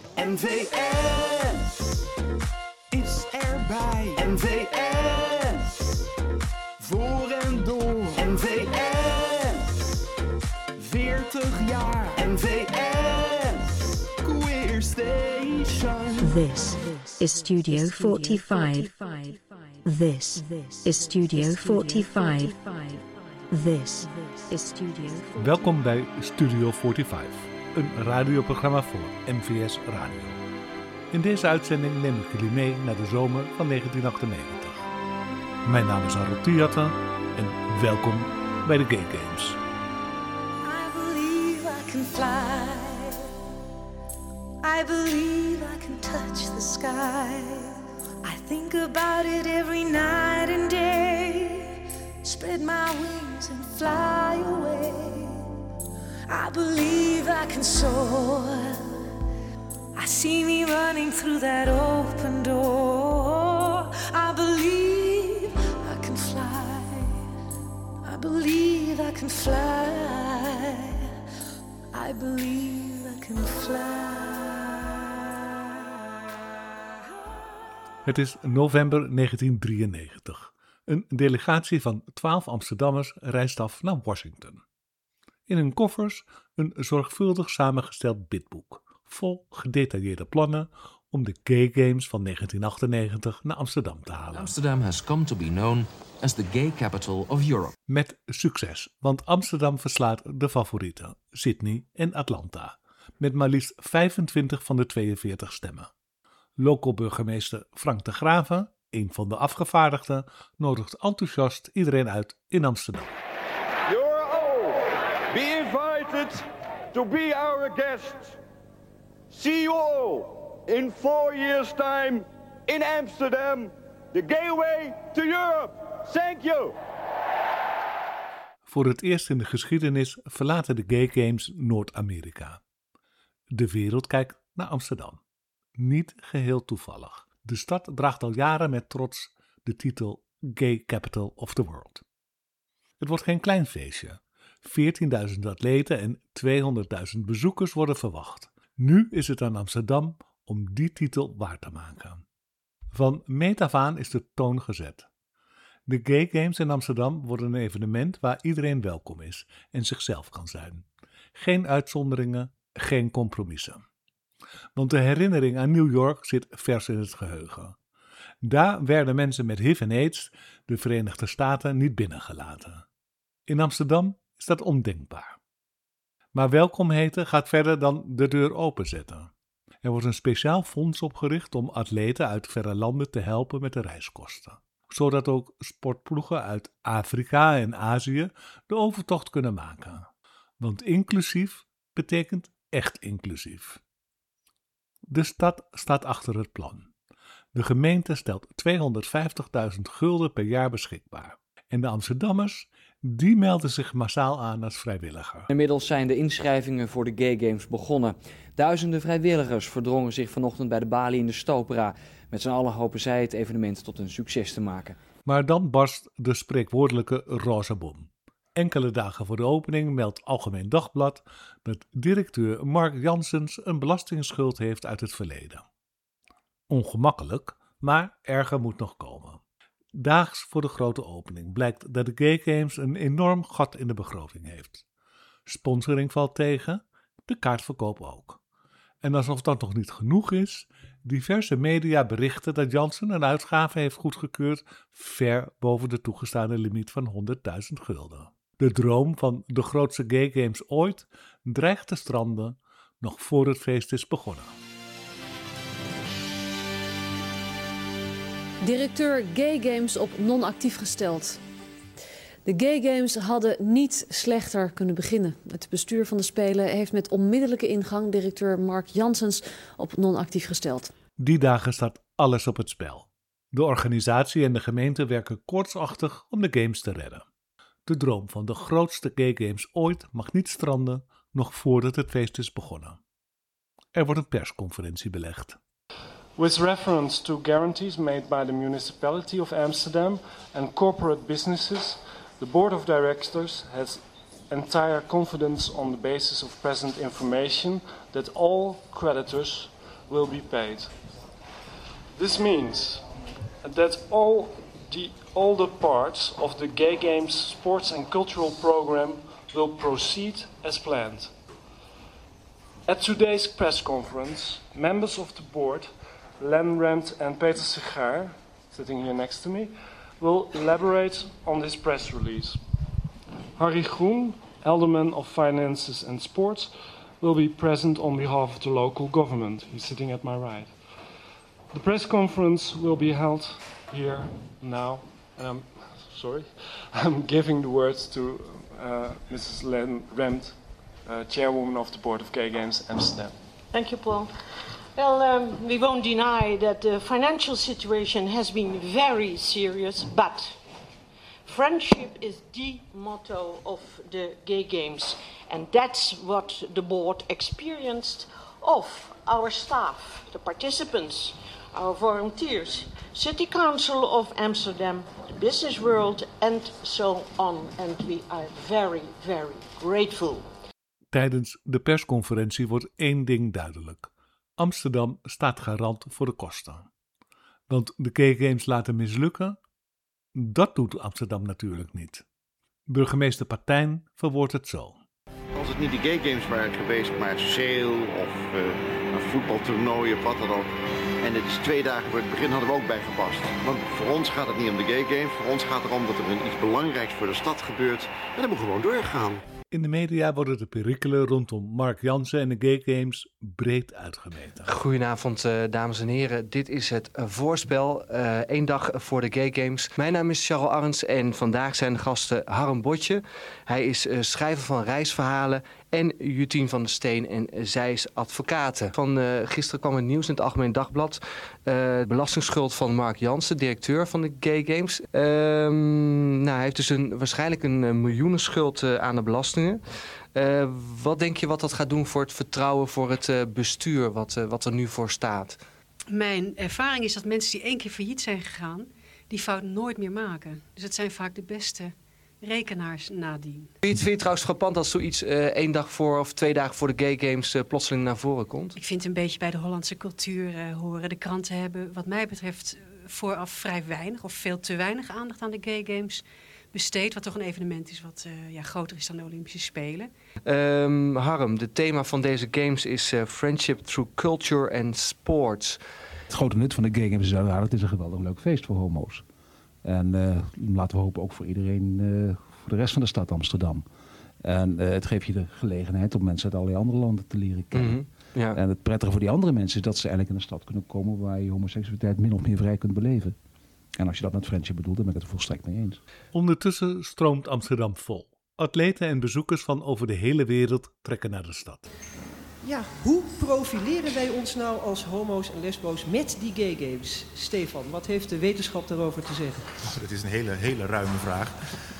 NVS is erbij. NVS voor en door. NVS 40 jaar. NVS Queer Station. This is Studio 45. This is Studio 45. This is Studio 45. Welkom bij Studio 45, een radioprogramma voor MVS Radio. In deze uitzending neem ik jullie mee naar de zomer van 1998. Mijn naam is Harold Tiatte en welkom bij de Gay Games. I believe I can fly. I believe I can touch the sky. I think about it every night and day. Spread my wings and fly away. I believe I can soar. I see me running through that open door. I believe I can fly. I believe I can fly. I believe I can fly. Het is november 1993. Een delegatie van 12 Amsterdammers reist af naar Washington. In hun koffers een zorgvuldig samengesteld bidboek, vol gedetailleerde plannen om de Gay Games van 1998 naar Amsterdam te halen. Amsterdam has come to be known as the gay capital of Europe. Met succes, want Amsterdam verslaat de favorieten, Sydney en Atlanta, met maar liefst 25 van de 42 stemmen. Local burgemeester Frank de Graven, een van de afgevaardigden, nodigt enthousiast iedereen uit in Amsterdam. You're all be invited to be our guests. See you all in 4 years' time in Amsterdam, the gay way to Europe. Thank you. Voor het eerst in de geschiedenis verlaten de Gay Games Noord-Amerika. De wereld kijkt naar Amsterdam. Niet geheel toevallig. De stad draagt al jaren met trots de titel Gay Capital of the World. Het wordt geen klein feestje. 14.000 atleten en 200.000 bezoekers worden verwacht. Nu is het aan Amsterdam om die titel waar te maken. Van meet af aan is de toon gezet. De Gay Games in Amsterdam worden een evenement waar iedereen welkom is en zichzelf kan zijn. Geen uitzonderingen, geen compromissen. Want de herinnering aan New York zit vers in het geheugen. Daar werden mensen met HIV en AIDS de Verenigde Staten niet binnengelaten. In Amsterdam is dat ondenkbaar. Maar welkom heten gaat verder dan de deur openzetten. Er wordt een speciaal fonds opgericht om atleten uit verre landen te helpen met de reiskosten. Zodat ook sportploegen uit Afrika en Azië de overtocht kunnen maken. Want inclusief betekent echt inclusief. De stad staat achter het plan. De gemeente stelt 250.000 gulden per jaar beschikbaar. En de Amsterdammers, die melden zich massaal aan als vrijwilliger. Inmiddels zijn de inschrijvingen voor de Gay Games begonnen. Duizenden vrijwilligers verdrongen zich vanochtend bij de balie in de Stopera. Met z'n allen hopen zij het evenement tot een succes te maken. Maar dan barst de spreekwoordelijke roze bom. Enkele dagen voor de opening meldt Algemeen Dagblad dat directeur Mark Janssens een belastingsschuld heeft uit het verleden. Ongemakkelijk, maar erger moet nog komen. Daags voor de grote opening blijkt dat de Gay Games een enorm gat in de begroting heeft. Sponsoring valt tegen, de kaartverkoop ook. En alsof dat nog niet genoeg is, diverse media berichten dat Janssen een uitgave heeft goedgekeurd ver boven de toegestane limiet van 100.000 gulden. De droom van de grootste Gay Games ooit dreigt te stranden nog voor het feest is begonnen. Directeur Gay Games op non-actief gesteld. De Gay Games hadden niet slechter kunnen beginnen. Het bestuur van de Spelen heeft met onmiddellijke ingang directeur Mark Janssens op non-actief gesteld. Die dagen staat alles op het spel. De organisatie en de gemeente werken koortsachtig om de Games te redden. De droom van de grootste Gay Games ooit mag niet stranden, nog voordat het feest is begonnen. Er wordt een persconferentie belegd. With reference to guarantees made by the municipality of Amsterdam and corporate businesses, the board of directors has entire confidence on the basis of present information that all creditors will be paid. This means that all the older parts of the Gay Games sports and cultural program will proceed as planned. At today's press conference, members of the board, Len Rempt and Peter Sigaar, sitting here next to me, will elaborate on this press release. Harry Groen, Alderman of Finances and Sports, will be present on behalf of the local government. He's sitting at my right. The press conference will be held here now, and I'm giving the words to Mrs. Len Rempt, chairwoman of the Board of Gay Games Amsterdam. Thank you, Paul. Well, we won't deny that the financial situation has been very serious, but friendship is the motto of the Gay Games, and that's what the board experienced of our staff, the participants, our volunteers, City Council of Amsterdam, the business world, and so on. And we are very, very grateful. Tijdens de persconferentie wordt één ding duidelijk. Amsterdam staat garant voor de kosten. Want de Gay Games laten mislukken, dat doet Amsterdam natuurlijk niet. Burgemeester Partijn verwoordt het zo. Als het niet de Gay Games waren geweest, maar Sale of een voetbaltoernooi of wat dan ook. En het is 2 dagen voor het begin hadden we ook bijgepast. Want voor ons gaat het niet om de Gay Games. Voor ons gaat het erom dat er iets belangrijks voor de stad gebeurt. En dat moet gewoon doorgaan. In de media worden de perikelen rondom Mark Jansen en de Gay Games breed uitgemeten. Goedenavond, dames en heren. Dit is het voorspel. 1 dag voor de Gay Games. Mijn naam is Charles Arends en vandaag zijn de gasten Harm Botje. Hij is schrijver van reisverhalen. En Jutien van der Steen en zij is advocate. Van gisteren kwam het nieuws in het Algemeen Dagblad. Belastingsschuld van Mark Jansen, directeur van de Gay Games. Hij heeft dus waarschijnlijk een miljoenenschuld aan de belastingen. Wat denk je wat dat gaat doen voor het vertrouwen voor het bestuur wat er nu voor staat? Mijn ervaring is dat mensen die 1 keer failliet zijn gegaan, die fout nooit meer maken. Dus het zijn vaak de beste rekenaars nadien. Vind je het trouwens frappant als zoiets 1 dag voor of 2 dagen voor de Gay Games plotseling naar voren komt? Ik vind het een beetje bij de Hollandse cultuur horen. De kranten hebben wat mij betreft vooraf vrij weinig of veel te weinig aandacht aan de Gay Games besteed. Wat toch een evenement is wat groter is dan de Olympische Spelen. Harm, het thema van deze games is Friendship through Culture and Sports. Het grote nut van de Gay Games is uiteraard, het is een geweldig leuk feest voor homo's. En laten we hopen ook voor iedereen, voor de rest van de stad Amsterdam. En het geeft je de gelegenheid om mensen uit allerlei andere landen te leren kennen. Mm-hmm, ja. En het prettige voor die andere mensen is dat ze eigenlijk in een stad kunnen komen waar je homoseksualiteit min of meer vrij kunt beleven. En als je dat met friendship bedoelt, dan ben ik het er volstrekt mee eens. Ondertussen stroomt Amsterdam vol. Atleten en bezoekers van over de hele wereld trekken naar de stad. Ja, hoe profileren wij ons nou als homo's en lesbo's met die Gay Games? Stefan, wat heeft de wetenschap daarover te zeggen? Dat is een hele ruime vraag.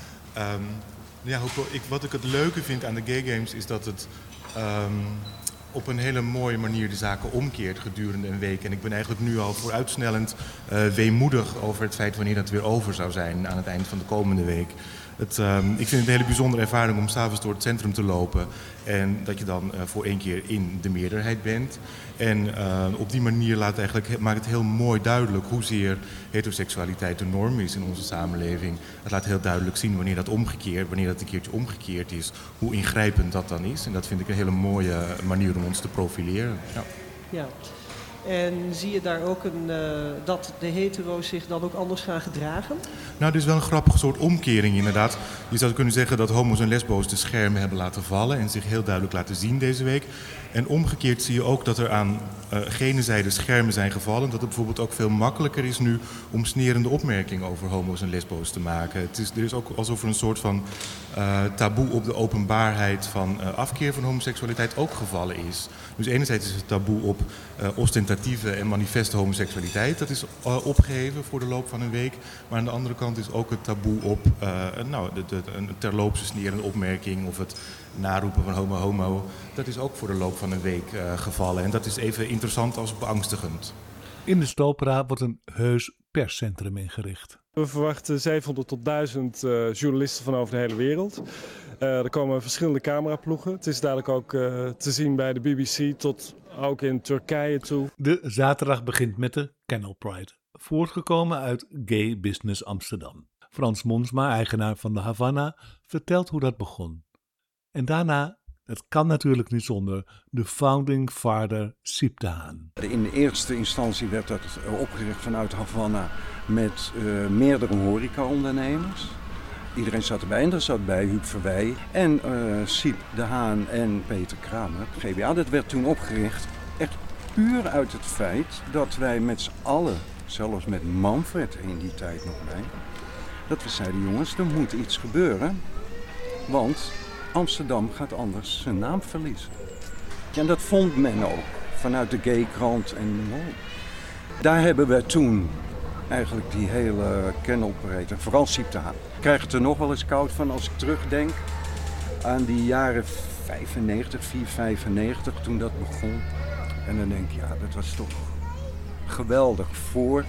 Wat ik het leuke vind aan de Gay Games is dat het op een hele mooie manier de zaken omkeert gedurende een week. En ik ben eigenlijk nu al vooruitsnellend weemoedig over het feit wanneer dat weer over zou zijn aan het eind van de komende week. Ik vind het een hele bijzondere ervaring om 's avonds door het centrum te lopen en dat je dan voor 1 keer in de meerderheid bent. En op die manier maakt het heel mooi duidelijk hoezeer heteroseksualiteit de norm is in onze samenleving. Het laat heel duidelijk zien wanneer dat een keertje omgekeerd is, hoe ingrijpend dat dan is. En dat vind ik een hele mooie manier om ons te profileren. Ja. En zie je daar ook dat de hetero's zich dan ook anders gaan gedragen? Nou, dit is wel een grappige soort omkering inderdaad. Je zou kunnen zeggen dat homo's en lesbo's de schermen hebben laten vallen en zich heel duidelijk laten zien deze week. En omgekeerd zie je ook dat er aan gene zijde schermen zijn gevallen. Dat het bijvoorbeeld ook veel makkelijker is nu om snerende opmerkingen over homo's en lesbo's te maken. Er is ook alsof er een soort van taboe op de openbaarheid van afkeer van homoseksualiteit ook gevallen is. Dus enerzijds is het taboe op ostentatieve en manifeste homoseksualiteit. Dat is opgeheven voor de loop van een week. Maar aan de andere kant is ook het taboe op een terloopse snerende opmerking of het naroepen van homo. Dat is ook voor de loop van een week gevallen. En dat is even interessant als beangstigend. In de Stopera wordt een heus perscentrum ingericht. We verwachten 700 tot 1000 journalisten van over de hele wereld. Er komen verschillende cameraploegen. Het is dadelijk ook te zien bij de BBC tot ook in Turkije toe. De zaterdag begint met de Kennel Pride, voortgekomen uit Gay Business Amsterdam. Frans Monsma, eigenaar van de Havana, vertelt hoe dat begon. En daarna, het kan natuurlijk niet zonder, de founding father Siep de Haan. In de eerste instantie werd dat opgericht vanuit Havana met meerdere horecaondernemers. Iedereen zat erbij en er zat bij Huub Verwij en Siep de Haan en Peter Kramer. GBA, dat werd toen opgericht echt puur uit het feit dat wij met z'n allen, zelfs met Manfred in die tijd nog bij, dat we zeiden, jongens, er moet iets gebeuren, want Amsterdam gaat anders zijn naam verliezen. En dat vond men ook vanuit de Gaykrant en daar hebben we toen eigenlijk die hele Kennel Parade, vooral Siep de Haan. Ik krijg het er nog wel eens koud van als ik terugdenk aan die jaren 95, toen dat begon. En dan denk ik, ja, dat was toch geweldig voor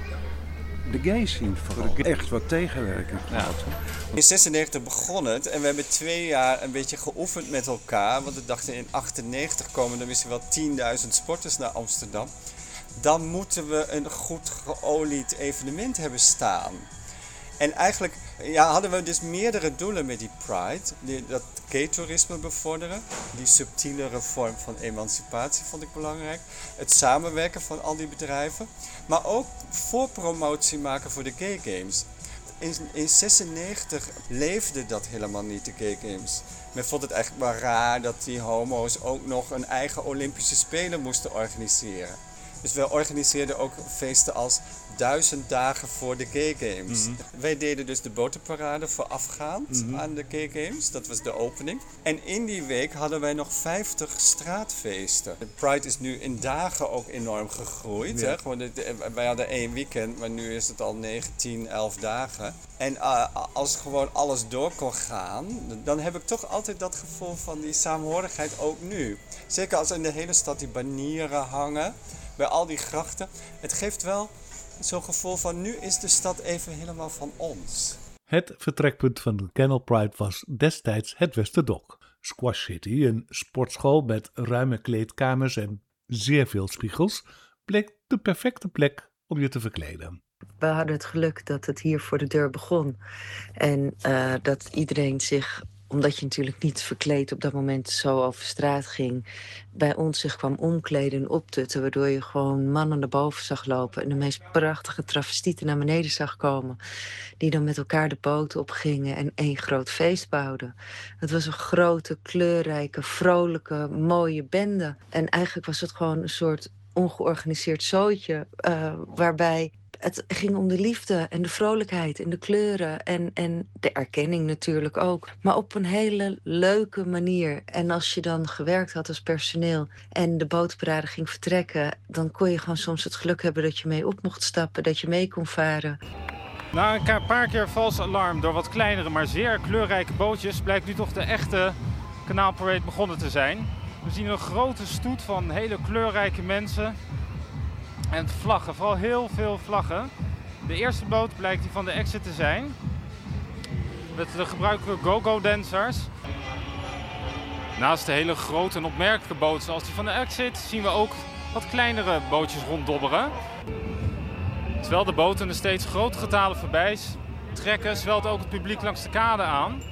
de gay scene vooral. Echt wat tegenwerking gehad. In 96 begon het en we hebben 2 jaar een beetje geoefend met elkaar. Want we dachten in 98 komen er misschien wel 10.000 sporters naar Amsterdam. Dan moeten we een goed geolied evenement hebben staan. En eigenlijk hadden we dus meerdere doelen met die Pride. Dat gay-toerisme bevorderen. Die subtielere vorm van emancipatie vond ik belangrijk. Het samenwerken van al die bedrijven. Maar ook voorpromotie maken voor de Gay Games. In 96 leefde dat helemaal niet, de Gay Games. Men vond het eigenlijk maar raar dat die homo's ook nog een eigen Olympische Spelen moesten organiseren. Dus we organiseerden ook feesten als 1000 dagen voor de Gay Games. Mm-hmm. Wij deden dus de botenparade voorafgaand aan de Gay Games. Dat was de opening. En in die week hadden wij nog 50 straatveesten. De Pride is nu in dagen ook enorm gegroeid. Ja. Hè? Gewoon wij hadden 1 weekend, maar nu is het al 9, 10, 11 dagen. En als gewoon alles door kon gaan, dan heb ik toch altijd dat gevoel van die saamhorigheid ook nu. Zeker als in de hele stad die banieren hangen. Bij al die grachten. Het geeft wel zo'n gevoel van nu is de stad even helemaal van ons. Het vertrekpunt van de Kennel Pride was destijds het Westerdok. Squash City, een sportschool met ruime kleedkamers en zeer veel spiegels, bleek de perfecte plek om je te verkleden. We hadden het geluk dat het hier voor de deur begon. En dat iedereen zich, omdat je natuurlijk niet verkleed op dat moment zo over straat ging, bij ons zich kwam omkleden en optutten, waardoor je gewoon mannen naar boven zag lopen en de meest prachtige travestieten naar beneden zag komen, die dan met elkaar de boot opgingen en één groot feest bouwden. Het was een grote, kleurrijke, vrolijke, mooie bende. En eigenlijk was het gewoon een soort ongeorganiseerd zootje, waarbij het ging om de liefde en de vrolijkheid en de kleuren en de erkenning natuurlijk ook. Maar op een hele leuke manier. En als je dan gewerkt had als personeel en de bootparade ging vertrekken, dan kon je gewoon soms het geluk hebben dat je mee op mocht stappen, dat je mee kon varen. Na een paar keer vals alarm door wat kleinere, maar zeer kleurrijke bootjes blijkt nu toch de echte kanaalparade begonnen te zijn. We zien een grote stoet van hele kleurrijke mensen. En vlaggen, vooral heel veel vlaggen. De eerste boot blijkt die van de Exit te zijn. Met de gebruikelijke go-go-dancers. Naast de hele grote en opmerkelijke boot zoals die van de Exit zien we ook wat kleinere bootjes ronddobberen. Terwijl de boten er steeds grote getalen voorbij trekken, zwelt ook het publiek langs de kade aan.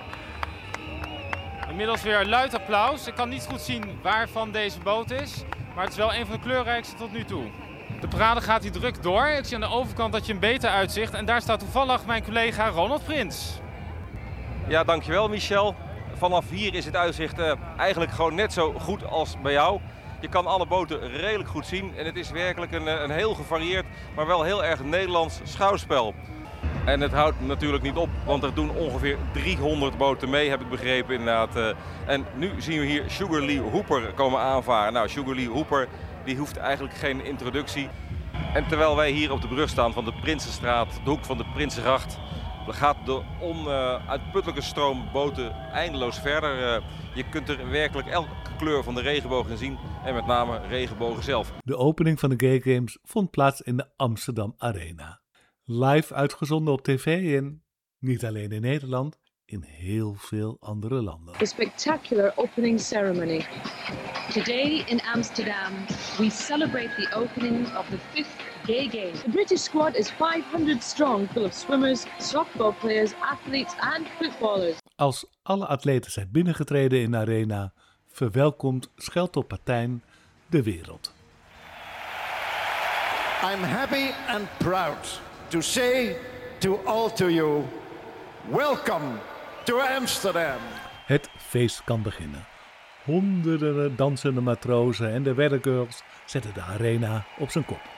Inmiddels weer luid applaus. Ik kan niet goed zien waarvan deze boot is, maar het is wel een van de kleurrijkste tot nu toe. De parade gaat hier druk door. Ik zie aan de overkant dat je een beter uitzicht. En daar staat toevallig mijn collega Ronald Prins. Ja, dankjewel Michel. Vanaf hier is het uitzicht eigenlijk gewoon net zo goed als bij jou. Je kan alle boten redelijk goed zien. En het is werkelijk een heel gevarieerd, maar wel heel erg Nederlands schouwspel. En het houdt natuurlijk niet op, want er doen ongeveer 300 boten mee, heb ik begrepen inderdaad. En nu zien we hier Sugar Lee Hooper komen aanvaren. Nou, Sugar Lee Hooper, die hoeft eigenlijk geen introductie. En terwijl wij hier op de brug staan van de Prinsenstraat, de hoek van de Prinsengracht, gaat de onuitputtelijke stroom boten eindeloos verder. Je kunt er werkelijk elke kleur van de regenboog in zien en met name regenbogen zelf. De opening van de Gay Games vond plaats in de Amsterdam Arena. Live uitgezonden op tv en niet alleen in Nederland, in heel veel andere landen. A spectacular opening ceremony. Today in Amsterdam, we celebrate the opening of the 5th Gay Games. The British squad is 500 strong, full of swimmers, softball players, athletes and footballers. Als alle atleten zijn binnengetreden in de arena, verwelkomt Scheltopatijn de wereld. I'm happy and proud to say to all to you, welcome to Amsterdam. Het feest kan beginnen. Honderden dansende matrozen en de weathergirls zetten de arena op zijn kop.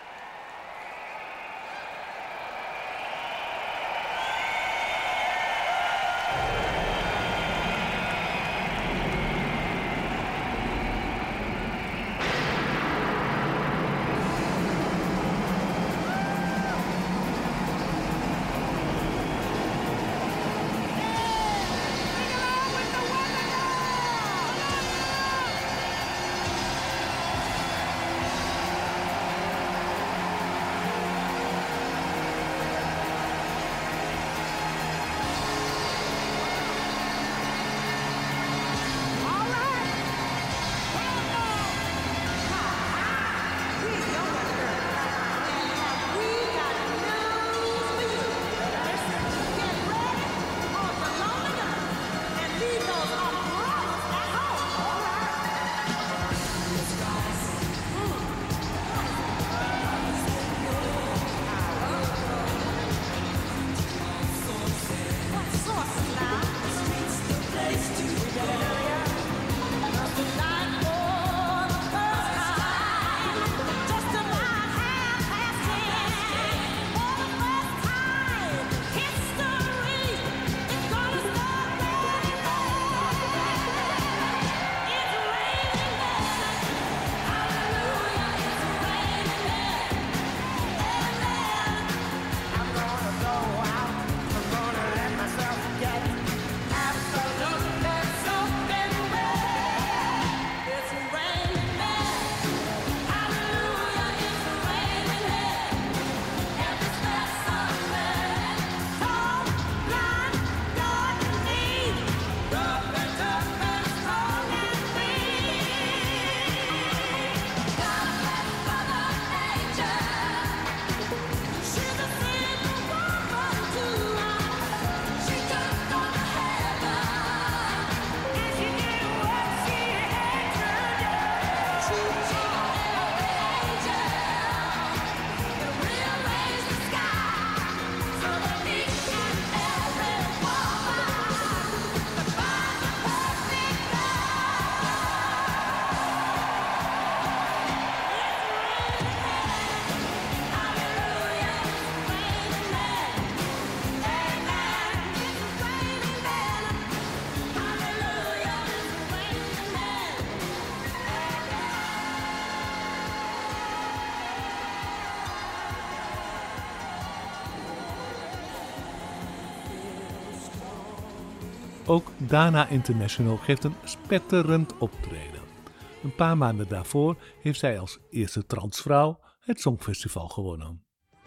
Ook Dana International geeft een spetterend optreden. Een paar maanden daarvoor heeft zij als eerste transvrouw het Songfestival gewonnen.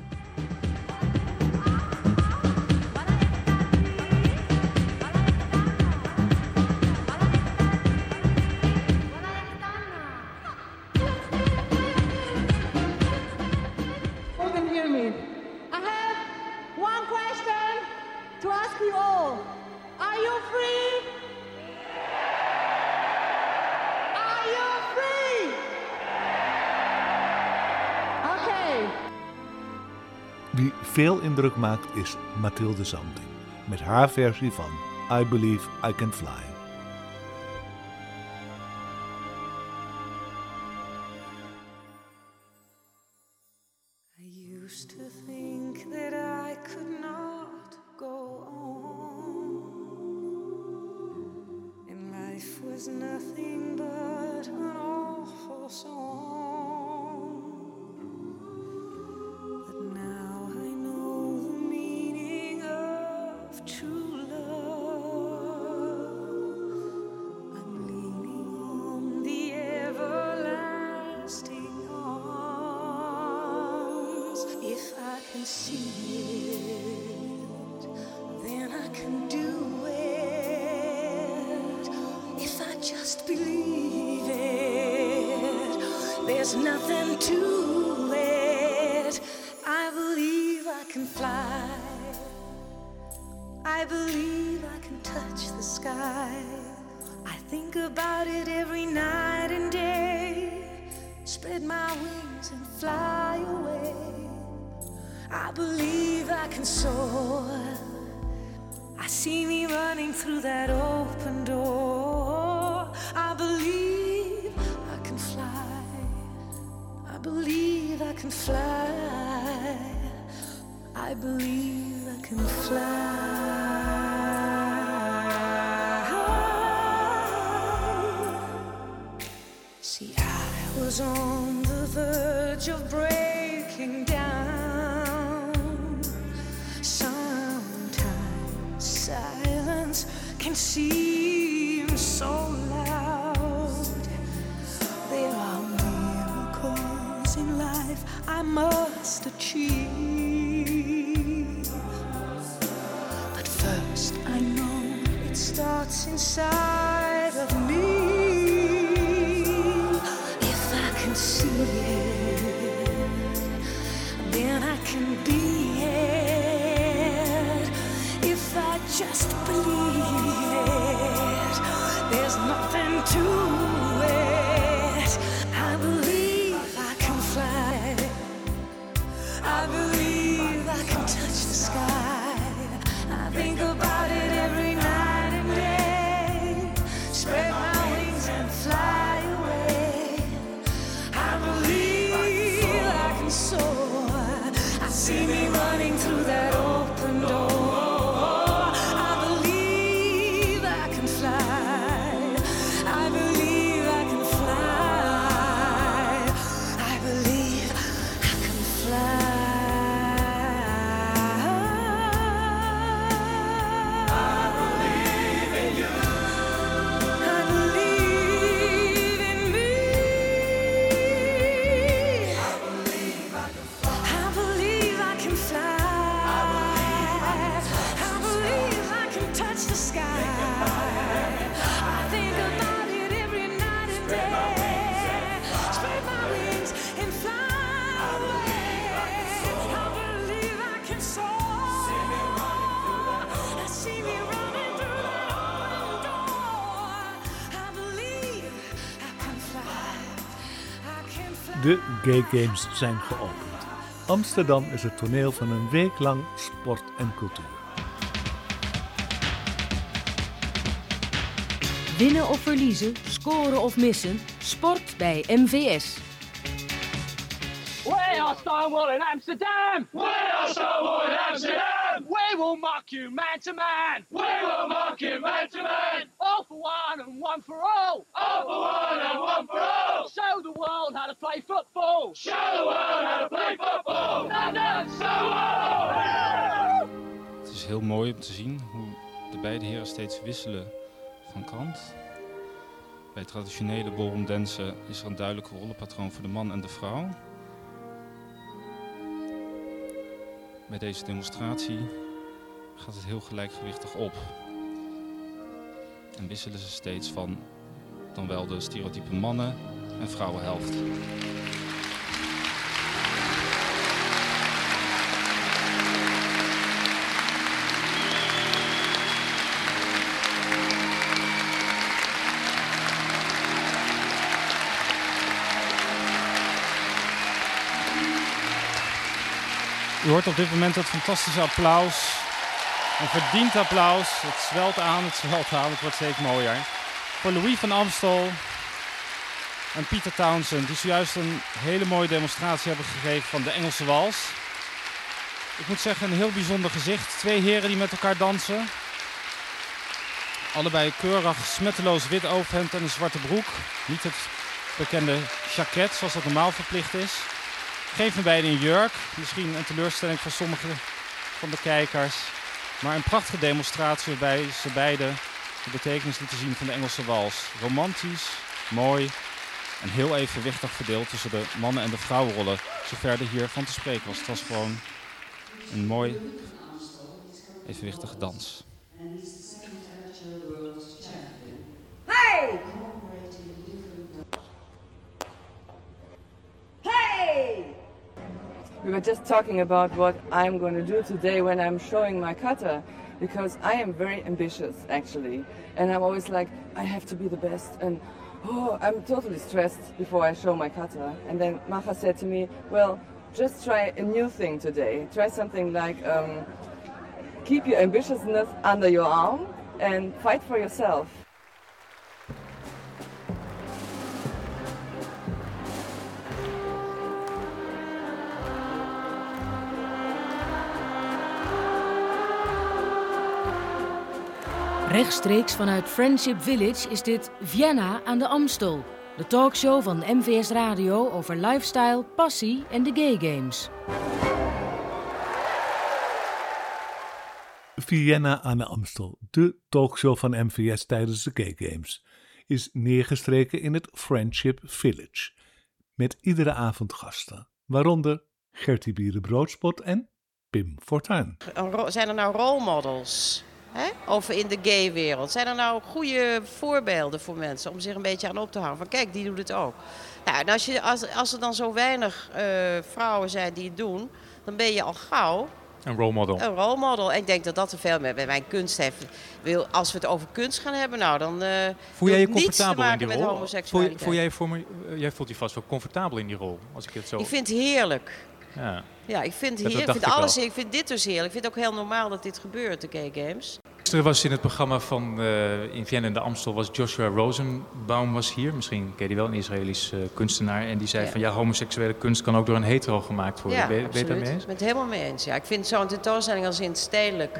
Wie veel indruk maakt is Mathilde Santing met haar versie van I Believe I Can Fly. I used to think that I could not go on, and life was nothing but an awful song. If I can see it, then I can do There's nothing to it. I believe I can fly. I believe I can touch the sky. I think about it every night and day. Spread my wings and fly away. I believe I can soar. I see me running through that open door. I believe I can fly. I believe I can fly. I believe I can fly. See, I was on the verge of breaking down. Sometimes silence can seem so loud. There are miracles in life I must achieve. But first I know it starts inside of me. If I can see it, then I can be it. If I just believe it, there's nothing to it. I believe I can fly. I believe I can touch the sky. I think about it every night and day. Spread my wings and fly away. I believe I can soar. I see me running through that open door. I believe I can fly. I believe I can fly. I believe I can fly. De Gay Games zijn geopend. Amsterdam is het toneel van een week lang sport en cultuur. Winnen of verliezen, scoren of missen, sport bij MVS. We are Stonewall in Amsterdam! We are Stonewall in Amsterdam! We will mock you man to man! We will mock you man to man! All for one and one for all! All for one and one for all! Show the world how to play football! Show the world how to play football! London Stonewall! Het is heel mooi om te zien hoe de beide heren steeds wisselen van kant. Bij traditionele ballroom dansen is er een duidelijk rollenpatroon voor de man en de vrouw. Bij deze demonstratie gaat het heel gelijkgewichtig op. En wisselen ze steeds van dan wel de stereotype mannen- en vrouwenhelft. U hoort op dit moment het fantastische applaus. Een verdiend applaus. Het zwelt aan, het wordt steeds mooier. Voor Louis van Amstel en Pieter Townsend, die zojuist een hele mooie demonstratie hebben gegeven van de Engelse wals. Ik moet zeggen, een heel bijzonder gezicht. Twee heren die met elkaar dansen. Allebei keurig smetteloos wit overhemd en een zwarte broek. Niet het bekende jacket zoals dat normaal verplicht is. Geen van beiden een jurk. Misschien een teleurstelling voor sommige van de kijkers. Maar een prachtige demonstratie waarbij ze beiden de betekenis lieten zien van de Engelse wals. Romantisch, mooi en heel evenwichtig verdeeld tussen de mannen- en de vrouwenrollen. Zover er hiervan te spreken was. Het was gewoon een mooi, evenwichtige dans. Hey! we were just talking about what I'm going to do today when I'm showing my kata, because I am very ambitious actually, and I'm always like, I have to be the best, and I'm totally stressed before I show my kata. And then Macha said to me, well, just try a new thing today. Try something like keep your ambitiousness under your arm and fight for yourself. Rechtstreeks vanuit Friendship Village is dit Vienna aan de Amstel. De talkshow van MVS Radio over lifestyle, passie en de gay games. Vienna aan de Amstel, de talkshow van MVS tijdens de Gay Games, is neergestreken in het Friendship Village. Met iedere avond gasten, waaronder Gertie Bierenbroodspot en Pim Fortuyn. Zijn er nou rolmodels? Over in de gay-wereld. Zijn er nou goede voorbeelden voor mensen om zich een beetje aan op te hangen? Van kijk, die doet het ook. Nou, en als er dan zo weinig vrouwen zijn die het doen, dan ben je al gauw een rolmodel. Een rolmodel. En ik denk dat dat er veel met mijn kunst heeft. Als we het over kunst gaan hebben, nou dan voel jij je niets te comfortabel in maken die met rol? homoseksualiteit. Jij voelt je vast wel comfortabel in die rol, als ik het zo. Ik vind het heerlijk. Ja. Ja, ik vind alles. Ik vind dit dus heerlijk. Ik vind het ook heel normaal dat dit gebeurt, de Gay Games. Gisteren was in het programma van in Vienna en de Amstel was Joshua Rosenbaum was hier. Misschien ken je die wel, een Israëlisch kunstenaar. En die zei van homoseksuele kunst kan ook door een hetero gemaakt worden. Ja, ben je het daarmee eens? Ik ben het helemaal mee eens. Ja. Ik vind zo'n tentoonstelling als in het stedelijk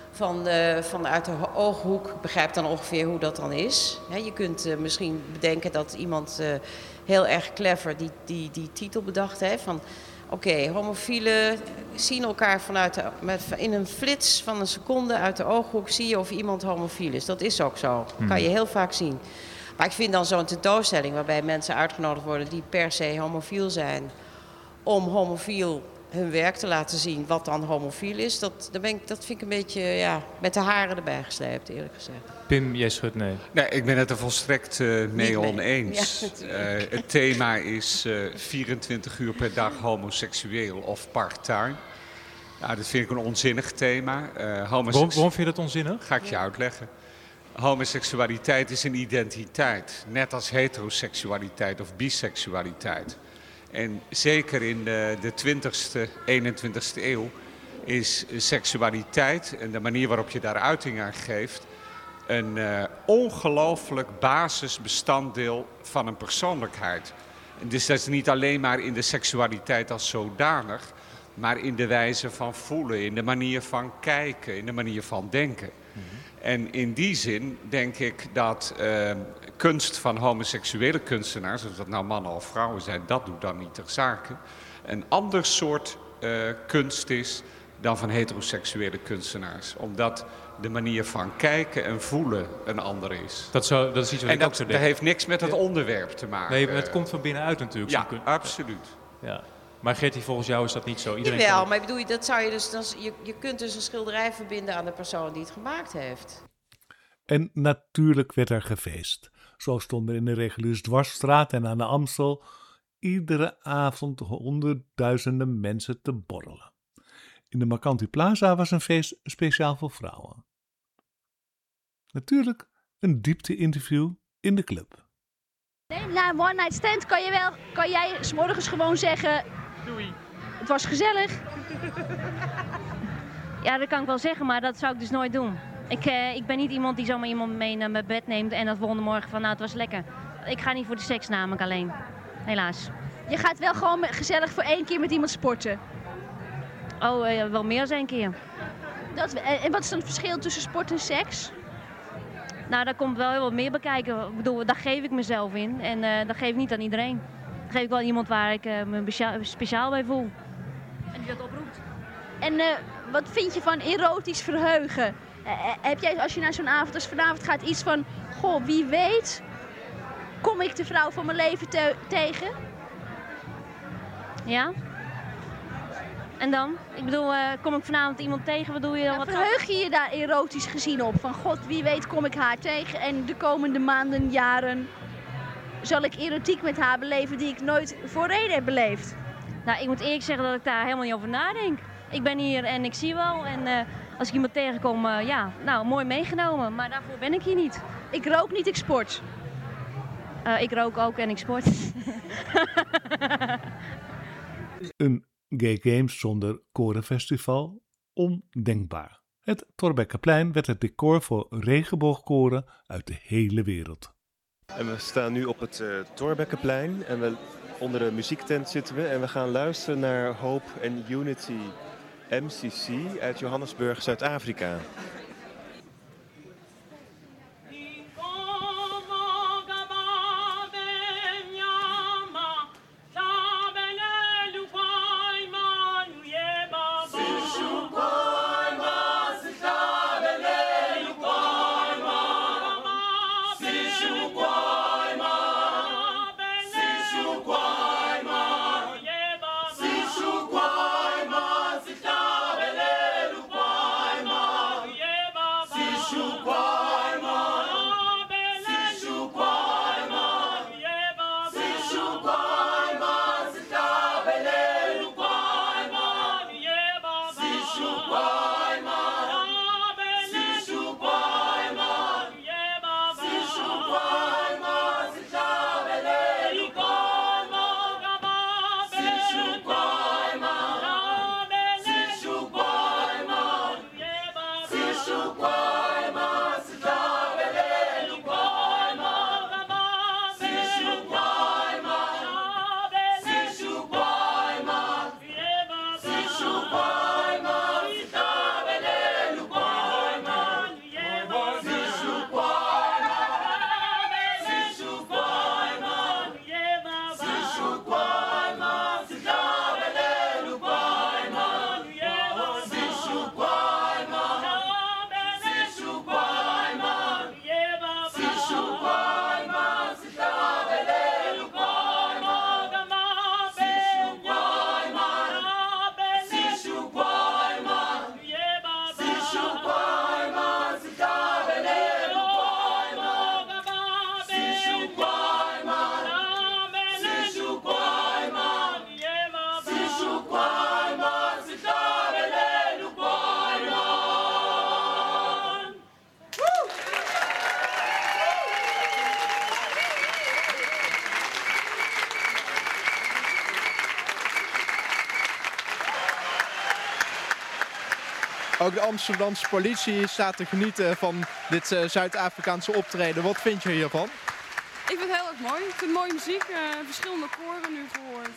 vanuit de ooghoek. Ik begrijp dan ongeveer hoe dat dan is. Je kunt misschien bedenken dat iemand heel erg clever die titel bedacht heeft van... Oké, homofielen zien elkaar in een flits van een seconde uit de ooghoek zie je of iemand homofiel is. Dat is ook zo. Dat kan je heel vaak zien. Maar ik vind dan zo'n tentoonstelling waarbij mensen uitgenodigd worden die per se homofiel zijn, om homofiel hun werk te laten zien wat dan homofiel is, dat vind ik een beetje met de haren erbij gesleept, eerlijk gezegd. Pim, jij schudt nee. Nee, ik ben het er volstrekt mee oneens. Ja, het thema is 24 uur per dag homoseksueel of part-time. Nou, dat vind ik een onzinnig thema. Waarom vind je dat onzinnig? Ga ik je uitleggen. Homoseksualiteit is een identiteit, net als heteroseksualiteit of biseksualiteit. En zeker in de 20e, 21e eeuw is seksualiteit en de manier waarop je daar uiting aan geeft een ongelooflijk basisbestanddeel van een persoonlijkheid. En dus dat is niet alleen maar in de seksualiteit als zodanig, maar in de wijze van voelen, in de manier van kijken, in de manier van denken. En in die zin denk ik dat kunst van homoseksuele kunstenaars, of dat nou mannen of vrouwen zijn, dat doet dan niet ter zake, een ander soort kunst is dan van heteroseksuele kunstenaars. Omdat de manier van kijken en voelen een ander is. Dat is iets wat ik ook zo denk. Dat heeft niks met het onderwerp te maken. Nee, maar het komt van binnenuit natuurlijk. Ja, absoluut. Ja. Maar Gertie, volgens jou is dat niet zo? Jawel, maar ik bedoel, dat zou je dus, je kunt dus een schilderij verbinden aan de persoon die het gemaakt heeft. En natuurlijk werd er gefeest. Zo stonden in de Regulus Dwarsstraat en aan de Amstel iedere avond honderdduizenden mensen te borrelen. In de Marcanti Plaza was een feest speciaal voor vrouwen. Natuurlijk een diepte-interview in de club. Nee, na een one-night stand kan jij 's morgens gewoon zeggen... Doei. Het was gezellig. Ja, dat kan ik wel zeggen, maar dat zou ik dus nooit doen. Ik ben niet iemand die zomaar iemand mee naar mijn bed neemt en dat volgende morgen van nou het was lekker. Ik ga niet voor de seks namelijk alleen. Helaas. Je gaat wel gewoon gezellig voor 1 keer met iemand sporten? Oh, wel meer dan 1 keer. En wat is dan het verschil tussen sport en seks? Nou, daar komt wel heel wat meer bij kijken. Ik bedoel, daar geef ik mezelf in en dat geef ik niet aan iedereen. Dat geef ik wel iemand waar ik me speciaal bij voel. En die dat oproept. En wat vind je van erotisch verheugen? Heb jij, als je naar zo'n avond als vanavond gaat, iets van... Goh, wie weet, kom ik de vrouw van mijn leven tegen? Ja. En dan? Ik bedoel, kom ik vanavond iemand tegen, wat doe je dan? Nou, verheug je je daar erotisch gezien op? Van god, wie weet kom ik haar tegen en de komende maanden, jaren... zal ik erotiek met haar beleven die ik nooit voorheen heb beleefd? Nou, ik moet eerlijk zeggen dat ik daar helemaal niet over nadenk. Ik ben hier en ik zie wel. En als ik iemand tegenkom, mooi meegenomen. Maar daarvoor ben ik hier niet. Ik rook niet, ik sport. Ik rook ook en ik sport. Een Gay Games zonder korenfestival? Ondenkbaar. Het Thorbeckenplein werd het decor voor regenboogkoren uit de hele wereld. En we staan nu op het Thorbeckenplein en onder de muziektent zitten we en we gaan luisteren naar Hope and Unity MCC uit Johannesburg, Zuid-Afrika. Ook de Amsterdamse politie staat te genieten van dit Zuid-Afrikaanse optreden. Wat vind je hiervan? Ik vind het heel erg mooi. Ik vind mooie muziek, verschillende koren nu gehoord.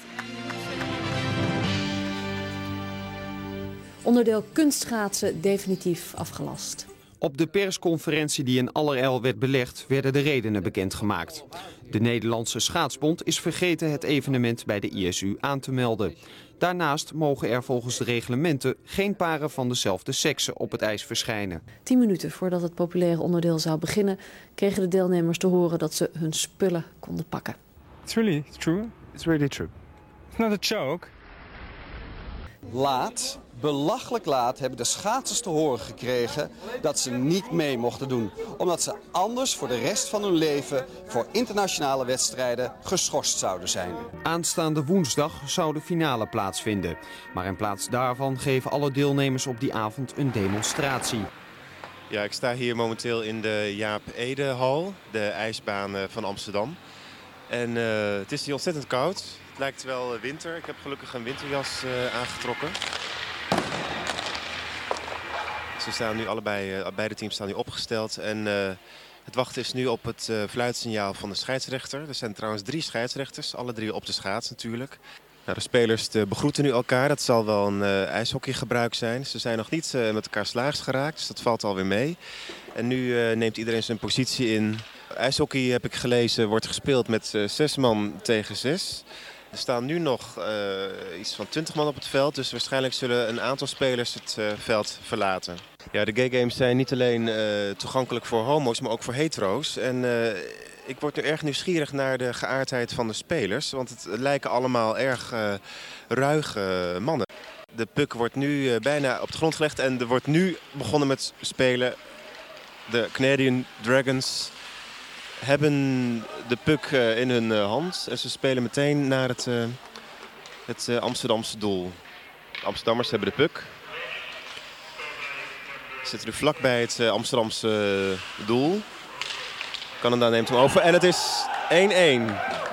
Onderdeel kunstschaatsen definitief afgelast. Op de persconferentie die in allerijl werd belegd, werden de redenen bekendgemaakt. De Nederlandse Schaatsbond is vergeten het evenement bij de ISU aan te melden. Daarnaast mogen er volgens de reglementen geen paren van dezelfde sekse op het ijs verschijnen. 10 minuten voordat het populaire onderdeel zou beginnen, kregen de deelnemers te horen dat ze hun spullen konden pakken. It's really true. It's really true. It's not a joke. Laat, belachelijk laat, hebben de schaatsers te horen gekregen dat ze niet mee mochten doen. Omdat ze anders voor de rest van hun leven voor internationale wedstrijden geschorst zouden zijn. Aanstaande woensdag zou de finale plaatsvinden. Maar in plaats daarvan geven alle deelnemers op die avond een demonstratie. Ja, ik sta hier momenteel in de Jaap Edehal, de ijsbaan van Amsterdam. En het is hier ontzettend koud. Het lijkt wel winter. Ik heb gelukkig een winterjas aangetrokken. Ze staan nu beide teams staan nu opgesteld. En het wachten is nu op het fluitsignaal van de scheidsrechter. Er zijn trouwens 3 scheidsrechters, alle 3 op de schaats natuurlijk. Nou, de spelers begroeten nu elkaar. Dat zal wel een ijshockeygebruik zijn. Ze zijn nog niet met elkaar slaags geraakt, dus dat valt alweer mee. En nu neemt iedereen zijn positie in. IJshockey, heb ik gelezen, wordt gespeeld met 6 man tegen 6. Er staan nu nog iets van 20 man op het veld, dus waarschijnlijk zullen een aantal spelers het veld verlaten. Ja, de Gay Games zijn niet alleen toegankelijk voor homo's, maar ook voor hetero's. En ik word nu erg nieuwsgierig naar de geaardheid van de spelers, want het lijken allemaal erg ruige mannen. De puck wordt nu bijna op de grond gelegd en er wordt nu begonnen met spelen. De Canadian Dragons hebben de puck in hun hand en ze spelen meteen naar het het Amsterdamse doel. De Amsterdammers hebben de puck. Zitten nu vlakbij het Amsterdamse doel. Canada neemt hem over en het is 1-1.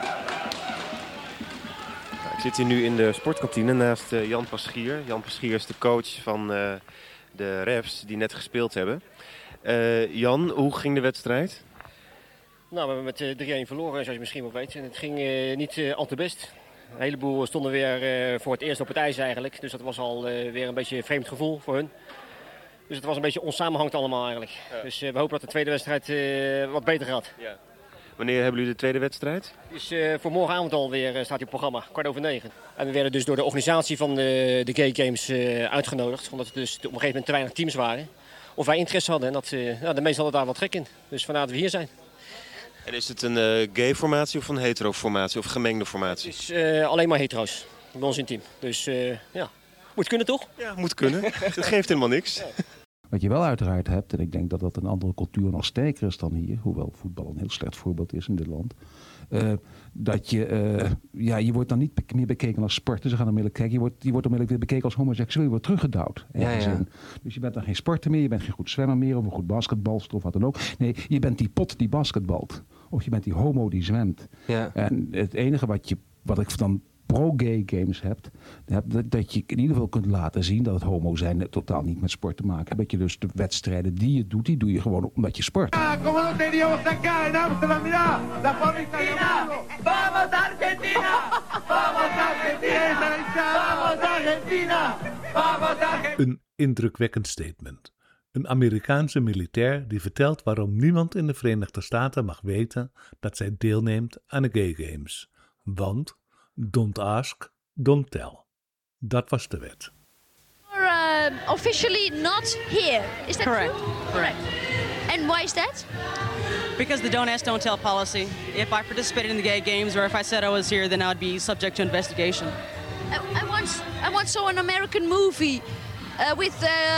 Ik zit hier nu in de sportkantine naast Jan Paschier. Jan Paschier is de coach van de refs die net gespeeld hebben. Jan, hoe ging de wedstrijd? Nou, we hebben met 3-1 verloren, zoals je misschien wel weet. En het ging niet al te best. Een heleboel stonden weer voor het eerst op het ijs eigenlijk. Dus dat was al weer een beetje een vreemd gevoel voor hun. Dus het was een beetje onsamenhangend allemaal eigenlijk. Ja. Dus we hopen dat de tweede wedstrijd wat beter gaat. Ja. Wanneer hebben jullie de tweede wedstrijd? Dus voor morgenavond alweer staat hij op programma, 9:15. En we werden dus door de organisatie van de Gay Games uitgenodigd. Omdat er dus op een gegeven moment te weinig teams waren. Of wij interesse hadden. En dat, de meesten hadden daar wat trek in. Dus vandaar dat we hier zijn. En is het een gay formatie of een hetero formatie of gemengde formatie? Het is alleen maar hetero's bij ons in het team. Dus ja, moet kunnen toch? Ja, moet kunnen. Het geeft helemaal niks. Ja. Wat je wel uiteraard hebt, en ik denk dat dat een andere cultuur nog sterker is dan hier, hoewel voetbal een heel slecht voorbeeld is in dit land, dat je wordt dan niet meer bekeken als sporter. Ze gaan onmiddellijk kijken, je wordt onmiddellijk weer bekeken als homoseksueel, je wordt teruggedouwd. Ja. Dus je bent dan geen sporter meer, je bent geen goed zwemmer meer, of een goed basketbalster of wat dan ook. Nee, je bent die pot die basketbalt. Of je bent die homo die zwemt. Ja. En het enige wat ik dan pro-gay games hebt, dat je in ieder geval kunt laten zien dat het homo zijn totaal niet met sport te maken heeft. Dat je dus de wedstrijden die je doet, die doe je gewoon omdat je sport. Vamos Argentina! Vamos Argentina! Een indrukwekkend statement. Een Amerikaanse militair die vertelt waarom niemand in de Verenigde Staten mag weten dat zij deelneemt aan de Gay Games. Want don't ask, don't tell. Dat was de wet. You're officially not here. Is that correct? True? Correct. And why is that? Because the don't ask, don't tell policy. If I participated in the Gay Games or if I said I was here, then I would be subject to investigation. I once saw an American movie with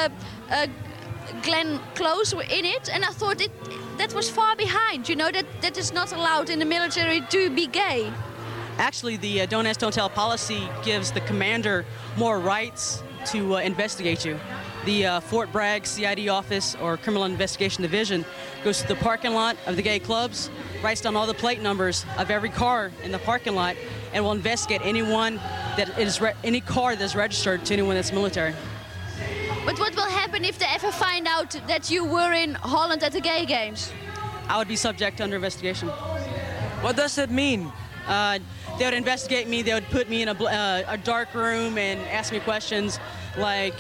Glenn Close in it, and I thought that was far behind. You know, that is not allowed in the military to be gay. Actually, the don't ask, don't tell policy gives the commander more rights to investigate you. The Fort Bragg CID office or Criminal Investigation Division goes to the parking lot of the gay clubs, writes down all the plate numbers of every car in the parking lot, and will investigate any car that is registered to anyone that's military. But what will happen if they ever find out that you were in Holland at the Gay Games? I would be subject to under investigation. What does that mean? They would investigate me. They would put me in a dark room and ask me questions like,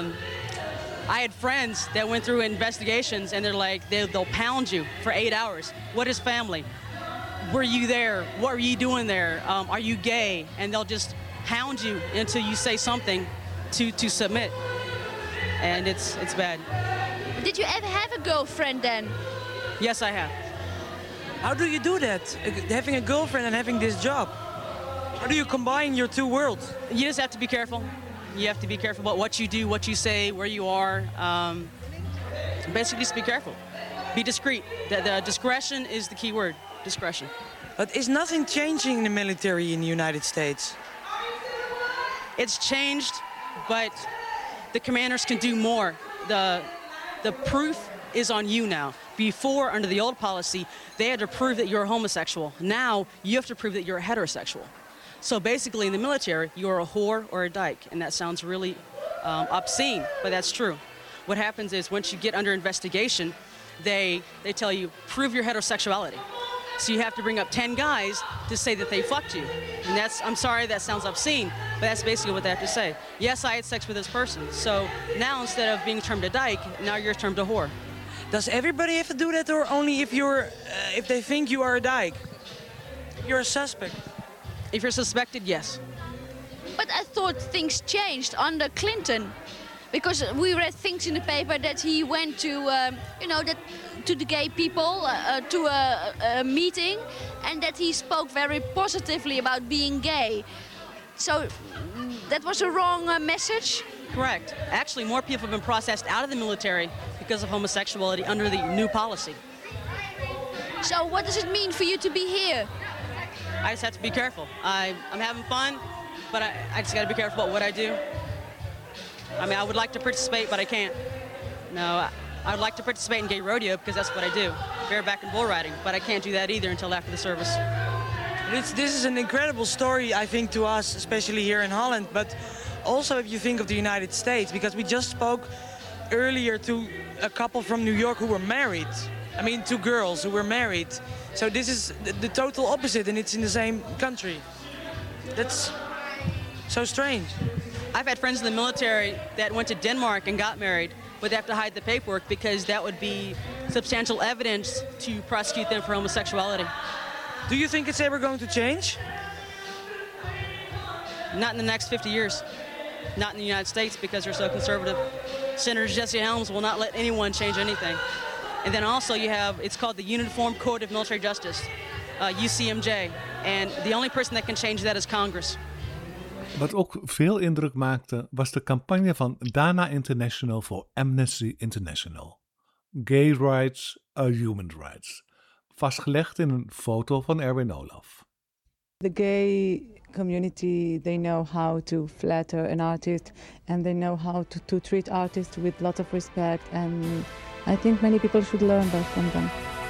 I had friends that went through investigations and they're like, they'll pound you for 8 hours. What is family? Were you there? What were you doing there? Are you gay? And they'll just hound you until you say something to submit. And it's bad. Did you ever have a girlfriend then? Yes, I have. How do you do that? Having a girlfriend and having this job? How do you combine your two worlds? You just have to be careful. You have to be careful about what you do, what you say, where you are. Basically, just be careful. Be discreet. The discretion is the key word. Discretion. But is nothing changing in the military in the United States? It's changed, but the commanders can do more. The proof is on you now. Before, under the old policy, they had to prove that you're a homosexual. Now, you have to prove that you're a heterosexual. So basically, in the military, you're a whore or a dyke. And that sounds really obscene, but that's true. What happens is, once you get under investigation, they tell you, prove your heterosexuality. So you have to bring up 10 guys to say that they fucked you. And I'm sorry, that sounds obscene, but that's basically what they have to say. Yes, I had sex with this person. So now, instead of being termed a dyke, now you're termed a whore. Does everybody have to do that, or only if they think you are a dyke? You're a suspect. If you're suspected, yes. But I thought things changed under Clinton, because we read things in the paper that he went to, to the gay people, to a meeting, and that he spoke very positively about being gay. So that was a wrong message? Correct. Actually, more people have been processed out of the military because of homosexuality under the new policy. So what does it mean for you to be here? I just have to be careful. I'm having fun. but I just got to be careful about what I do. I mean, I would like to participate, but I can't. No, I would like to participate in gay rodeo because that's what I do, bareback and bull riding, but I can't do that either until after the service. This is an incredible story, I think, to us, especially here in Holland, but also if you think of the United States, because we just spoke earlier to a couple from New York who were married. I mean, 2 girls who were married. So this is the total opposite, and it's in the same country. That's so strange. I've had friends in the military that went to Denmark and got married, but they have to hide the paperwork because that would be substantial evidence to prosecute them for homosexuality. Do you think it's ever going to change? Not in the next 50 years. Not in the United States because they're so conservative. Senator Jesse Helms will not let anyone change anything. And then also you have, it's called the Uniform Code of Military Justice, UCMJ. And the only person that can change that is Congress. Wat ook veel indruk maakte, was de campagne van Dana International voor Amnesty International. Gay rights are human rights. Vastgelegd in een foto van Erwin Olaf. The gay community, they know how to flatter an artist and they know how to treat artists with lots of respect, and I think many people should learn that from them.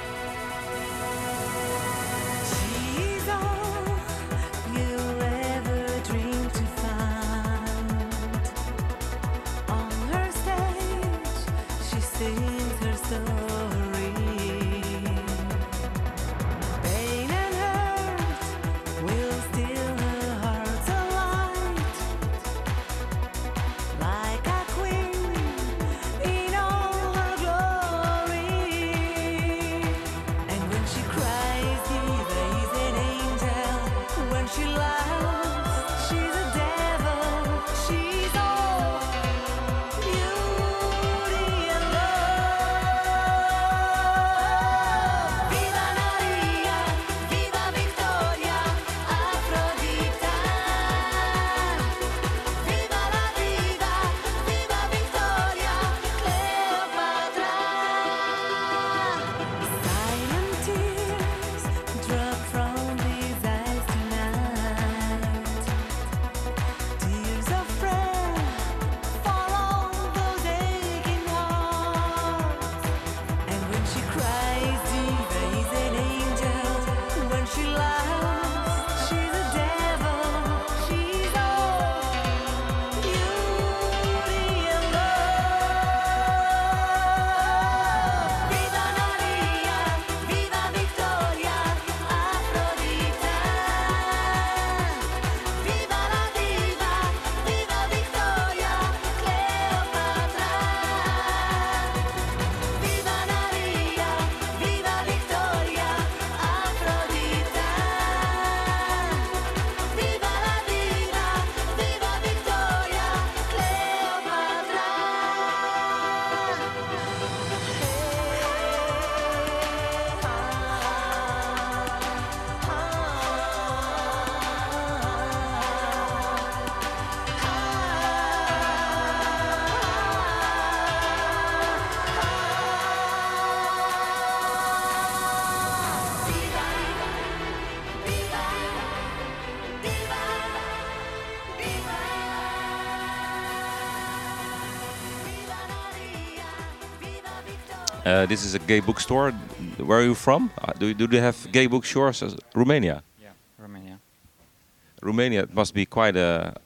This is a gay bookstore. Where are you from? Do they have gay bookstores? Romania? Yeah, Romania. Romania, it must be quite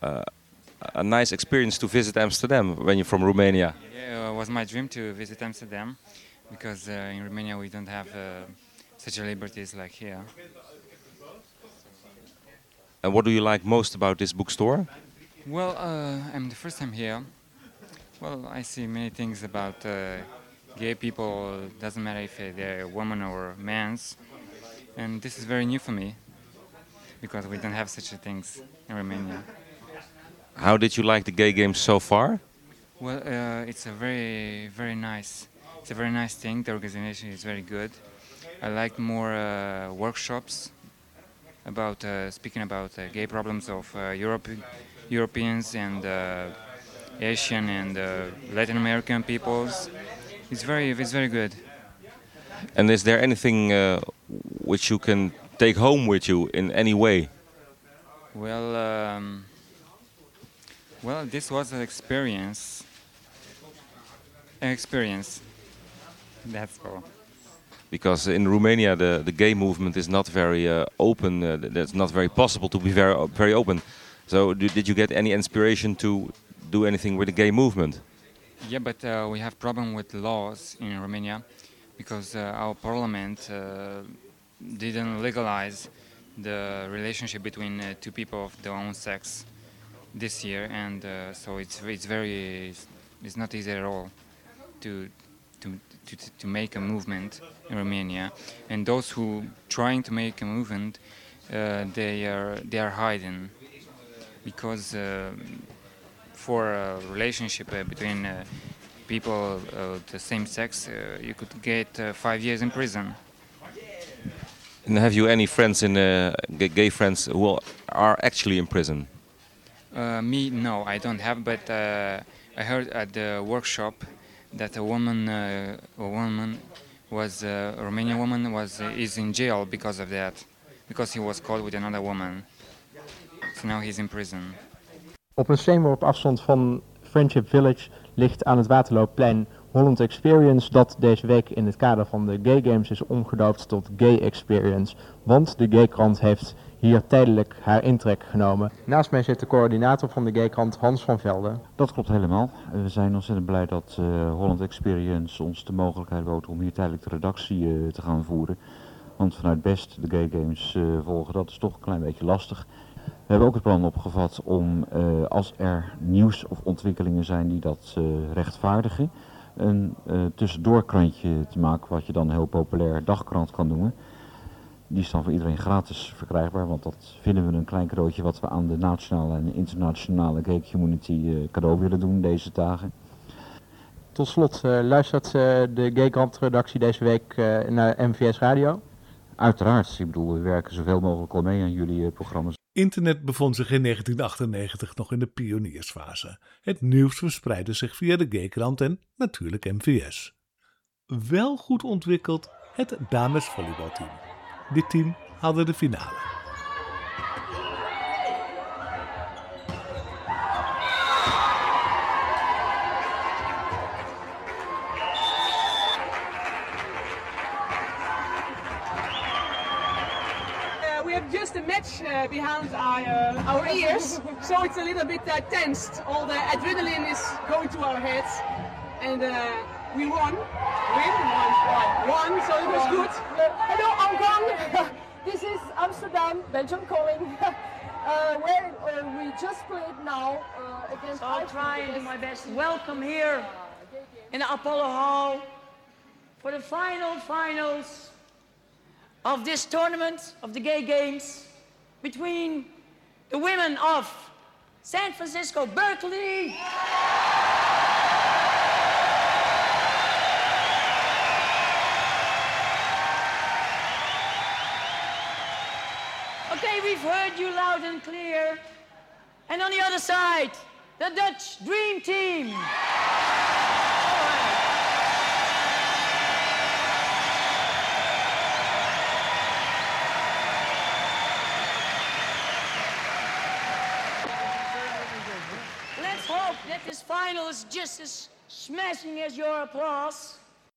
a nice experience to visit Amsterdam when you're from Romania. Yeah, it was my dream to visit Amsterdam because in Romania we don't have such liberties like here. And what do you like most about this bookstore? Well, I'm the first time here. Well, I see many things about gay people. Doesn't matter if they're women or men's, and this is very new for me because we don't have such things in Romania. How did you like the gay games so far? Well, it's a very nice. It's a very nice thing. The organization is very good. I like more workshops about speaking about gay problems of Europeans and Asian and Latin American peoples. It's very good. And is there anything which you can take home with you in any way? Well, this was an experience. That's all. Because in Romania the gay movement is not very open. That's not very possible to be very open. So did you get any inspiration to do anything with the gay movement? Yeah, but we have problem with laws in Romania because our parliament didn't legalize the relationship between two people of their own sex this year, and so it's not easy at all to make a movement in Romania. And those who trying to make a movement, they are hiding because for a relationship between people of the same sex, you could get 5 years in prison. And have you any friends gay friends who are actually in prison? Me, no, I don't have. But I heard at the workshop that a Romanian woman is in jail because of that, because he was caught with another woman. So now he's in prison. Op een steenworp afstand van Friendship Village ligt aan het Waterloopplein Holland Experience, dat deze week in het kader van de Gay Games is omgedoopt tot Gay Experience. Want de Gaykrant heeft hier tijdelijk haar intrek genomen. Naast mij zit de coördinator van de Gaykrant, Hans van Velde. Dat klopt helemaal. We zijn ontzettend blij dat Holland Experience ons de mogelijkheid bood om hier tijdelijk de redactie te gaan voeren. Want vanuit Best de Gay Games volgen, dat is toch een klein beetje lastig. We hebben ook het plan opgevat om, als er nieuws of ontwikkelingen zijn die dat rechtvaardigen, een tussendoorkrantje te maken, wat je dan een heel populair dagkrant kan noemen. Die is dan voor iedereen gratis verkrijgbaar, want dat vinden we een klein cadeautje wat we aan de nationale en internationale gay community cadeau willen doen deze dagen. Tot slot, luistert de Gaykrant-redactie deze week naar MVS Radio? Uiteraard, ik bedoel, we werken zoveel mogelijk al mee aan jullie programma's. Internet bevond zich in 1998 nog in de pioniersfase. Het nieuws verspreidde zich via de Gaykrant en natuurlijk MVS. Wel goed ontwikkeld het damesvolleybalteam. Dit team haalde de finale. We have just a match behind our ears, so it's a little bit tensed. All the adrenaline is going to our heads, and we won. Won, so it was good. Hello, Hong Kong. This is Amsterdam, Belgium calling. Where we just played now against. So I'll try and do my best. Welcome here in the Apollo Hall for the finals of this tournament of the Gay Games between the women of San Francisco, Berkeley. Okay, we've heard you loud and clear. And on the other side, the Dutch Dream Team. Let's hope that this final is just as smashing as your applause.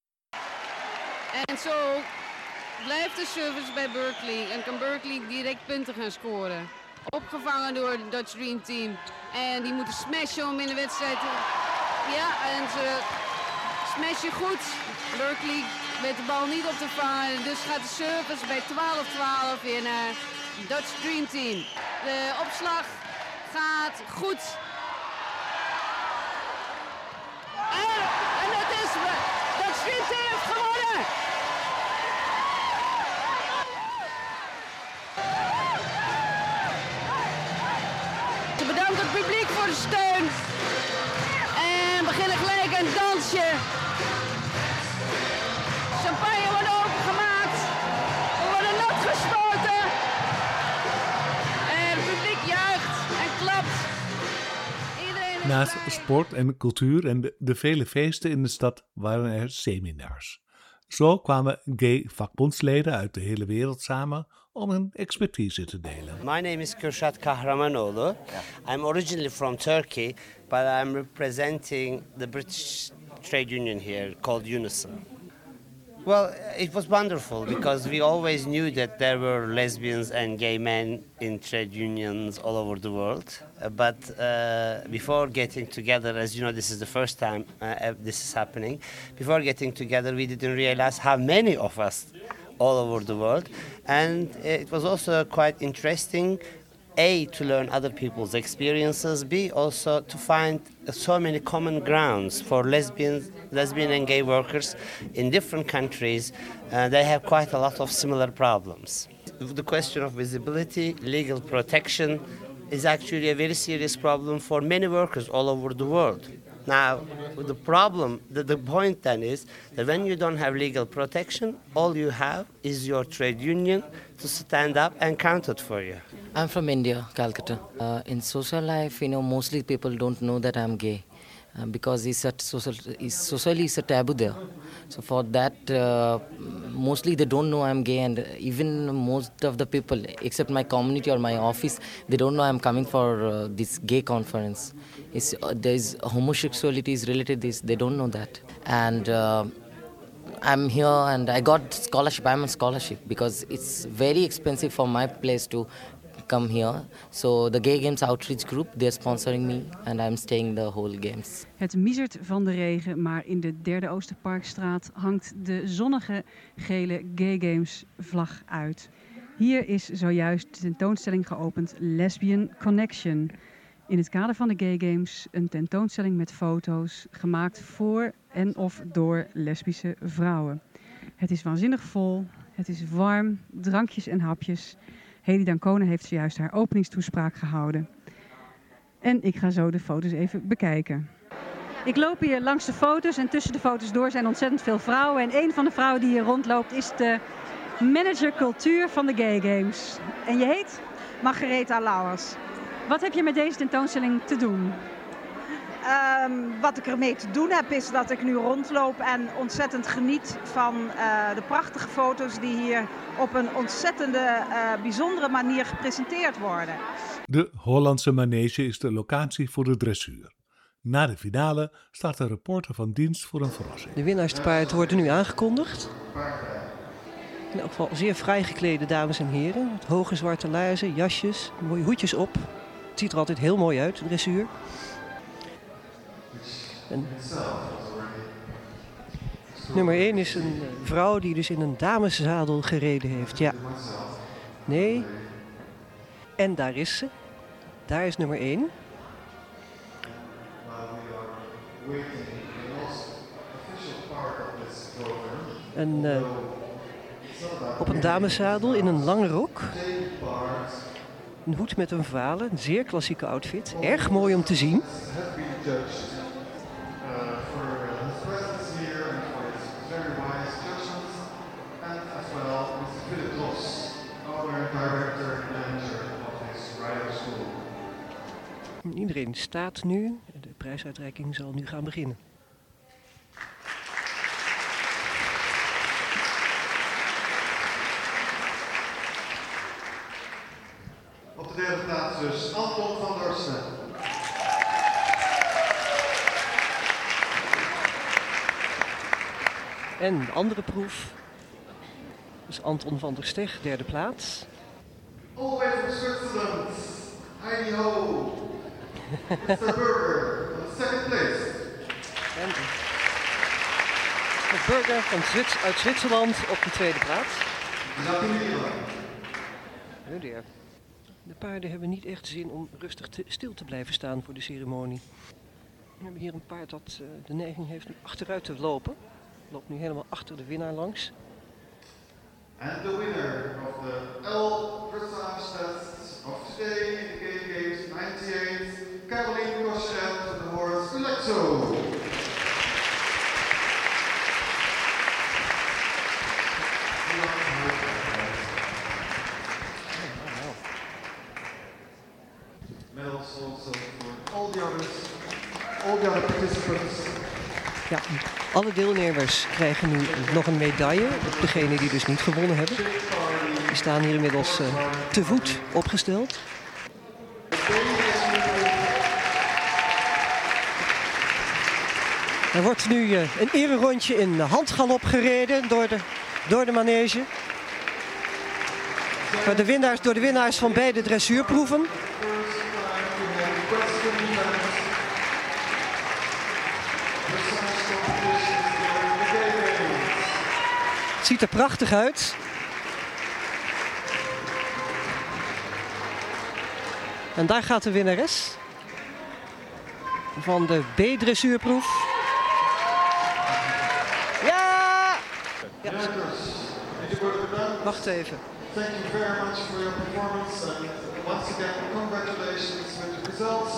En zo blijft de service bij Berkeley en kan Berkeley direct punten gaan scoren. Opgevangen door het Dutch Dream Team. En die moeten smashen om in de wedstrijd te... Ja, en ze smashen goed. Berkeley weet de bal niet op te vangen. Dus gaat de service bij 12-12 weer naar het Dutch Dream Team. De opslag gaat goed. En dat is... Dutch Dream Team heeft gewonnen! Ze bedanken het publiek voor de steun. En beginnen gelijk een dansje. Champagne wordt opengemaakt. We worden nat gespoten. En het publiek juicht en klapt. Iedereen Naast sport en cultuur en de vele feesten in de stad waren er seminars. Zo kwamen gay vakbondsleden uit de hele wereld samen om hun expertise te delen. My name is Kürşat Kahramanoglu. I'm originally from Turkey, but I'm representing the British trade union here called UNISM. Well, it was wonderful because we always knew that there were lesbians and gay men in trade unions all over the world. But before getting together, as you know, this is the first time this is happening. Before getting together, we didn't realize how many of us all over the world. And it was also quite interesting, A, to learn other people's experiences, B, also to find so many common grounds for lesbian and gay workers in different countries. They have quite a lot of similar problems. The question of visibility, legal protection is actually a very serious problem for many workers all over the world. Now, the problem, the point then is that when you don't have legal protection, all you have is your trade union to stand up and count it for you. I'm from India, Calcutta. In social life, mostly people don't know that I'm gay because socially it's a taboo there. So for that, mostly they don't know I'm gay, and even most of the people, except my community or my office, they don't know I'm coming for this gay conference. There's homosexuality is related to this. They don't know that, and I'm here and I got scholarship. I'm on scholarship because it's very expensive for my place to come here. So the Gay Games Outreach Group, they're sponsoring me and I'm staying the whole games. Het miezert van de regen, maar in de 3e Oosterparkstraat hangt de zonnige gele Gay Games vlag uit. Hier is zojuist de tentoonstelling geopend Lesbian Connection. In het kader van de Gay Games een tentoonstelling met foto's gemaakt voor en of door lesbische vrouwen. Het is waanzinnig vol, het is warm, drankjes en hapjes. Hedy Dancona heeft zojuist haar openingstoespraak gehouden. En ik ga zo de foto's even bekijken. Ik loop hier langs de foto's en tussen de foto's door zijn ontzettend veel vrouwen. En een van de vrouwen die hier rondloopt is de manager cultuur van de Gay Games. En je heet? Margaretha Lauwers. Wat heb je met deze tentoonstelling te doen? Wat ik ermee te doen heb is dat ik nu rondloop en ontzettend geniet van de prachtige foto's die hier op een ontzettende bijzondere manier gepresenteerd worden. De Hollandse Manege is de locatie voor de dressuur. Na de finale staat een reporter van dienst voor een verrassing. De winnaarstepaard wordt er nu aangekondigd. In elk geval zeer fraai geklede dames en heren. Met hoge zwarte laarzen, jasjes, mooie hoedjes op. Het ziet er altijd heel mooi uit, de dressuur. En nummer 1 is een vrouw die dus in een dameszadel gereden heeft. Ja. Nee. En daar is ze. Daar is nummer 1. En op een dameszadel in een lange rok. Een hoed met een valen, een zeer klassieke outfit. Erg mooi om te zien. Iedereen staat nu. De prijsuitreiking zal nu gaan beginnen. Op de 3e plaats dus Anton van Dorsten. En de andere proef. Dus Anton van der Steg, 3e plaats. All the way from Switzerland, Heidi Ho. Mr. Burger, 2nd place. En de Burger uit Zwitserland op de 2e plaats. Oh dear. De paarden hebben niet echt zin om rustig stil te blijven staan voor de ceremonie. We hebben hier een paard dat de neiging heeft om achteruit te lopen. Loopt nu helemaal achter de winnaar langs. And the winner of the L dressage test of today in the Gay Games 98, Caroline Cochet with the horse Lexo. Medals also for all the other participants. Ja, alle deelnemers krijgen nu nog een medaille. Degenen die dus niet gewonnen hebben. Die staan hier inmiddels te voet opgesteld. Er wordt nu een ererondje in handgalop gereden door de manege. Door de winnaars van beide dressuurproeven. Het ziet er prachtig uit. En daar gaat de winnares van de B-dressuurproef. Ja! Ja! Wacht even. Thank you very much for your performance and once again congratulations with the results.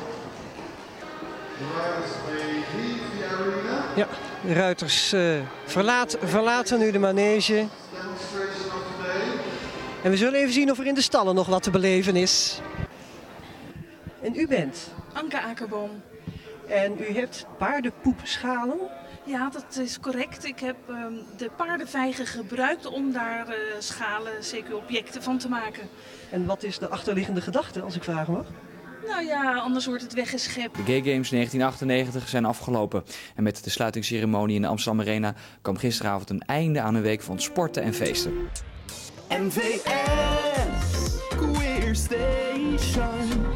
The riders may leave the arena. Ja, de ruiters verlaten nu de manege. Demonstration of the day. En we zullen even zien of er in de stallen nog wat te beleven is. En u bent? Anke Akerboom. En u hebt paardenpoepschalen? Ja, dat is correct. Ik heb de paardenvijgen gebruikt om daar schalen, CQ-objecten van te maken. En wat is de achterliggende gedachte, als ik vragen mag? Nou ja, anders wordt het weggeschept. De Gay Games 1998 zijn afgelopen. En met de sluitingsceremonie in de Amsterdam Arena kwam gisteravond een einde aan een week van sporten en feesten. MVS Queer Station.